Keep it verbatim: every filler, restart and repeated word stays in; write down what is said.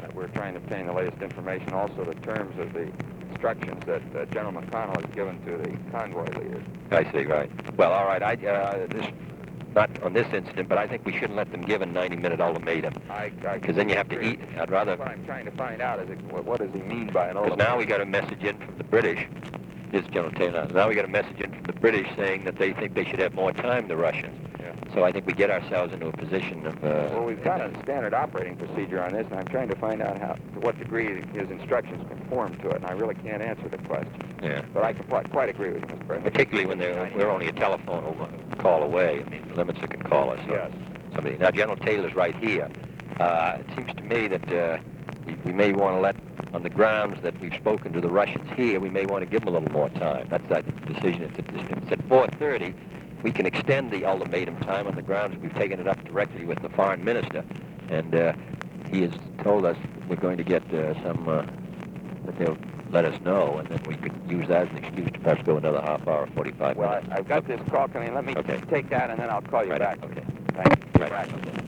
that we're trying to obtain the latest information, also the terms of the instructions that uh, General McConnell has given to the convoy leaders. I see, right. Well, all right, I, uh, this, not on this incident, but I think we shouldn't let them give a ninety-minute ultimatum. Because then you have to eat. I'd rather... What I'm trying to find out is, it, what, what does he mean by an Because ultimatum? now we got a message in from the British. This is General Taylor. Now we got a message in from the British saying that they think they should have more time, the Russians. Yeah. So I think we get ourselves into a position of... Uh, well, we've got a standard operating procedure on this, and I'm trying to find out how, to what degree his instructions conform to it, and I really can't answer the question. Yeah. But I can quite, quite agree with you, Mister President. Particularly when they're, we're only a telephone call away. I mean, the limits can call us. So Yes. Somebody. Now, General Taylor's right here. Uh, it seems to me that uh, we, we may want to let, on the grounds that we've spoken to the Russians here, we may want to give them a little more time. That's that decision. It's at, it's at four thirty. We can extend the ultimatum time on the grounds that we've taken it up directly with the foreign minister. And uh, he has told us we're going to get uh, some, uh, that they'll let us know, and then we could use that as an excuse to perhaps go another half hour, forty-five well, minutes. Well, I've got okay. this call coming in. Let me okay. take that, and then I'll call you right. back. Okay. Thank you. Right. Okay.